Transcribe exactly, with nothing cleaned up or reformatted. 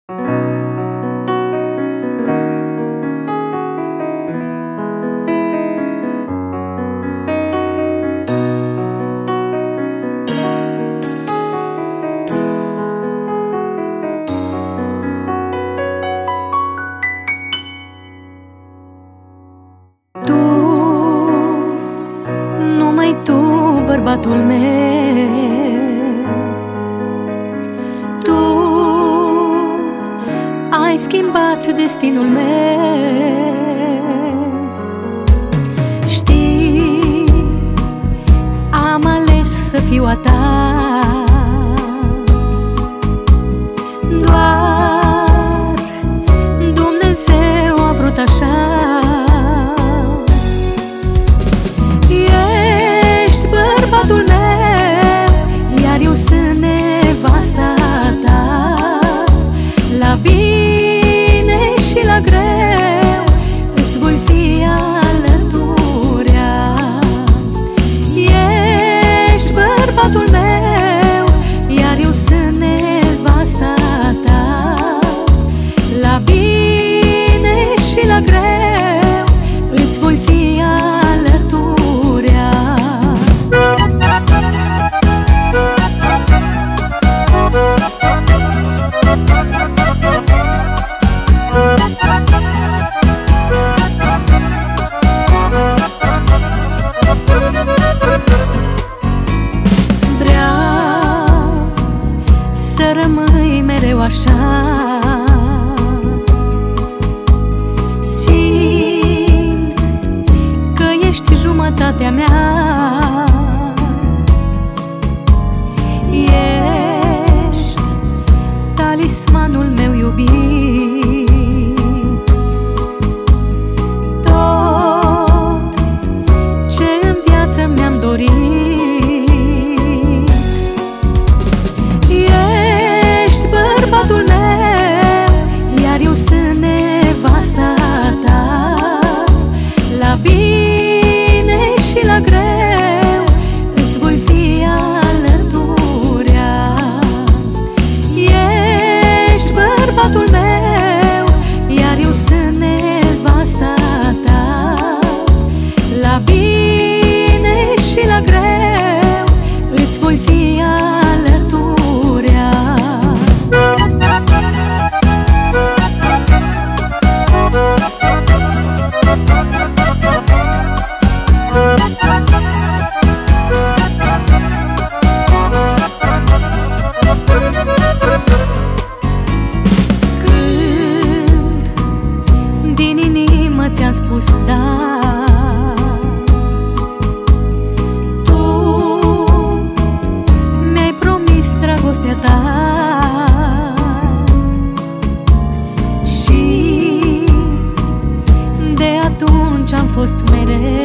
Bărbatul meu, tu ai schimbat destinul meu. Știi, am ales să fiu a ta. Doar Dumnezeu a vrut așa. Bărbatul meu, iar eu sunt nevasta ta. La bine și la greu îți voi fi alăturea. Ești bărbatul meu, iar eu sunt nevasta ta. La bine și la greu îți voi fi alăturea. Să rămâi mereu așa. Simt că ești jumătatea mea. Ești talismanul meu iubit. Tot ce în viață mi-am dorit. Bărbatul meu, iar eu sunt nevasta ta. La bine și la greu îți voi fi alăturea. Ești bărbatul meu, iar eu sunt nevasta ta. La bine și la greu îți voi fi alăturea. Când din inimă ți-am spus da, tu mi-ai promis dragostea ta. Și de atunci am fost mereu